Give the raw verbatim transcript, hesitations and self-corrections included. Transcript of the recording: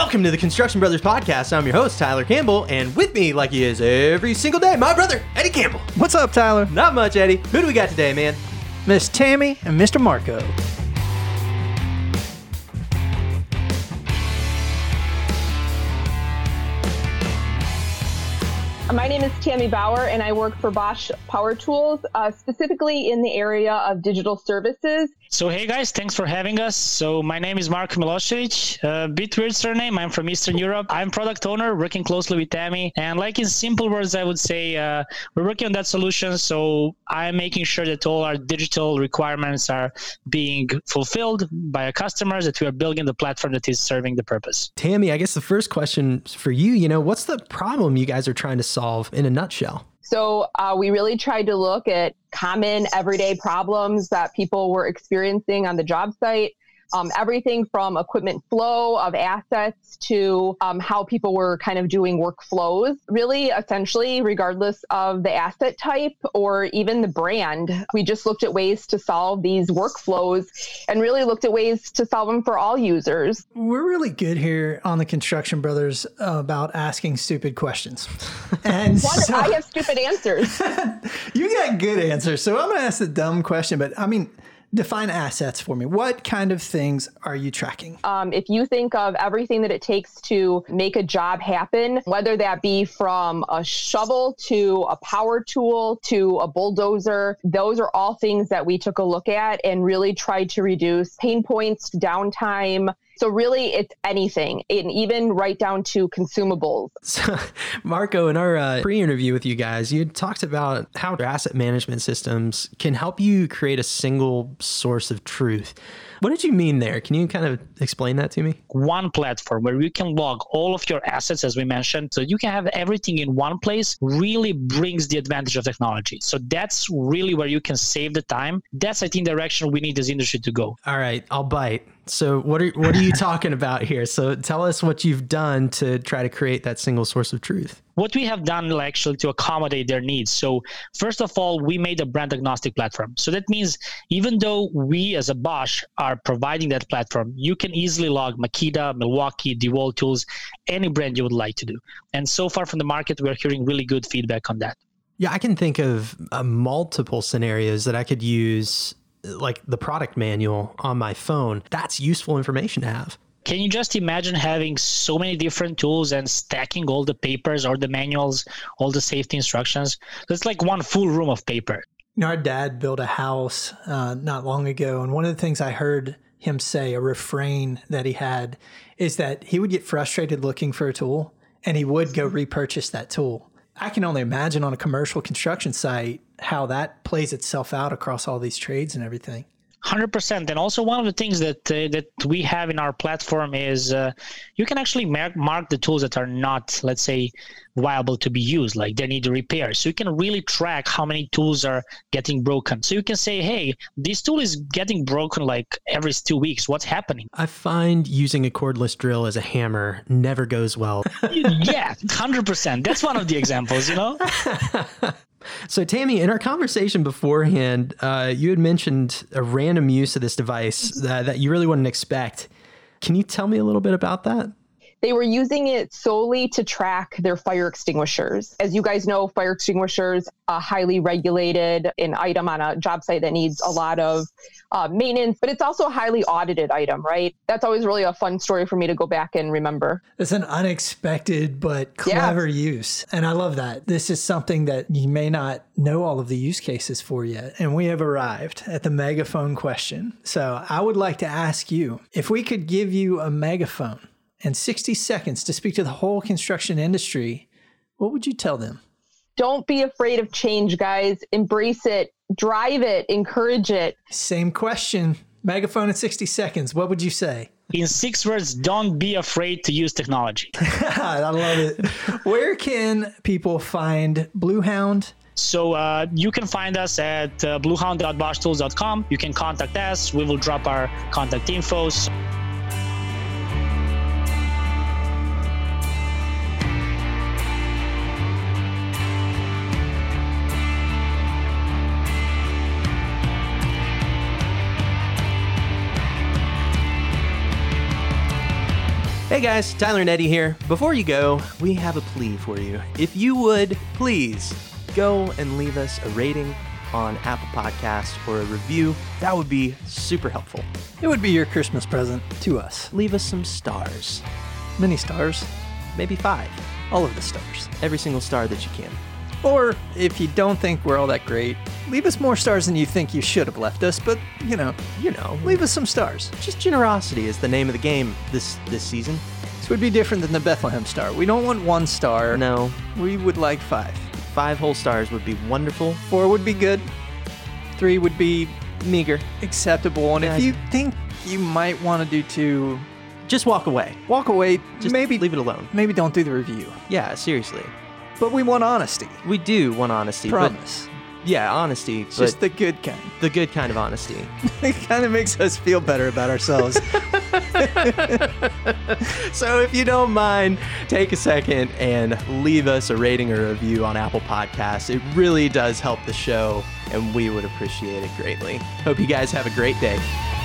Welcome to the Construction Brothers Podcast. I'm your host, Tyler Campbell, and with me, like he is every single day, my brother, Eddie Campbell. What's up, Tyler? Not much, Eddie. Who do we got today, man? Miss Tammy and Mister Marco. My name is Tammy Bauer, and I work for Bosch Power Tools, uh, specifically in the area of digital services. So, hey guys, thanks for having us. So, my name is Marko Milosevic, a bit weird surname. I'm from Eastern Europe. I'm product owner, working closely with Tammy. And like in simple words, I would say uh, we're working on that solution. So, I'm making sure that all our digital requirements are being fulfilled by our customers, that we are building the platform that is serving the purpose. Tammy, I guess the first question for you, you know, what's the problem you guys are trying to solve in a nutshell? So uh, we really tried to look at common everyday problems that people were experiencing on the job site. Um, everything from equipment flow of assets to um, how people were kind of doing workflows, really essentially regardless of the asset type or even the brand. We just looked at ways to solve these workflows and really looked at ways to solve them for all users. We're really good here on the Construction Brothers uh, about asking stupid questions. And so, I have stupid answers. You got good answers. So I'm going to ask the dumb question, but I mean, define assets for me. What kind of things are you tracking? Um, if you think of everything that it takes to make a job happen, whether that be from a shovel to a power tool to a bulldozer, those are all things that we took a look at and really tried to reduce pain points, downtime. So really, it's anything, and even right down to consumables. So, Marco, in our uh, pre-interview with you guys, you talked about how asset management systems can help you create a single source of truth. What did you mean there? Can you kind of explain that to me? One platform where you can log all of your assets, as we mentioned, so you can have everything in one place, really brings the advantage of technology. So that's really where you can save the time. That's, I think, the direction we need this industry to go. All right, I'll bite. So what are what are you talking about here? So tell us what you've done to try to create that single source of truth. What we have done actually to accommodate their needs. So first of all, we made a brand agnostic platform. So that means even though we as a Bosch are providing that platform, you can easily log Makita, Milwaukee, DeWalt tools, any brand you would like to do. And so far from the market, we're hearing really good feedback on that. Yeah, I can think of uh, multiple scenarios that I could use, like the product manual on my phone. That's useful information to have. Can you just imagine having so many different tools and stacking all the papers or the manuals, all the safety instructions? It's like one full room of paper. You know, our dad built a house uh, not long ago, and one of the things I heard him say, a refrain that he had, is that he would get frustrated looking for a tool, and he would go repurchase that tool. I can only imagine on a commercial construction site how that plays itself out across all these trades and everything. one hundred percent. And also one of the things that uh, that we have in our platform is uh, you can actually mark, mark the tools that are not, let's say, viable to be used, like they need a repair. So you can really track how many tools are getting broken. So you can say, hey, this tool is getting broken like every two weeks. What's happening? I find using a cordless drill as a hammer never goes well. Yeah, one hundred percent. That's one of the examples, you know? So Tammy, in our conversation beforehand, uh, you had mentioned a random use of this device that, that you really wouldn't expect. Can you tell me a little bit about that? They were using it solely to track their fire extinguishers. As you guys know, fire extinguishers are highly regulated, an item on a job site that needs a lot of uh, maintenance, but it's also a highly audited item, right? That's always really a fun story for me to go back and remember. It's an unexpected but clever yeah. use. And I love that. This is something that you may not know all of the use cases for yet. And we have arrived at the megaphone question. So I would like to ask you, if we could give you a megaphone and sixty seconds to speak to the whole construction industry, what would you tell them? Don't be afraid of change, guys. Embrace it, drive it, encourage it. Same question. Megaphone in sixty seconds. What would you say? In six words, don't be afraid to use technology. I love it. Where can people find Bluehound? So uh, you can find us at uh, bluehound dot bosch tools dot com. You can contact us. We will drop our contact info. Hey Hey guys, Tyler and Eddie here. Before you go, we have a plea for you. If you would, please go and leave us a rating on Apple Podcasts or a review. That would be super helpful. It would be your Christmas present to us. Leave us some stars. Many stars. Maybe five. All of the stars. Every single star that you can. Or if you don't think we're all that great, leave us more stars than you think you should have left us, but, you know, You know, leave us some stars. just generosity is the name of the game this this season. This would be different than the Bethlehem star. We don't want one star. No, We would like five. five whole stars would be wonderful. Four would be good. Three would be Meager. acceptable. And Yeah. if you think you might want to do two, Just walk away. walk away. Just maybe leave it alone. Maybe don't do the review. Yeah, seriously. But we want honesty. We do want honesty. but- Promise. yeah, honesty. But Just the good kind. the good kind of honesty. It kind of makes us feel better about ourselves. So if you don't mind, take a second and leave us a rating or a review on Apple Podcasts. It really does help the show, and we would appreciate it greatly. Hope you guys have a great day.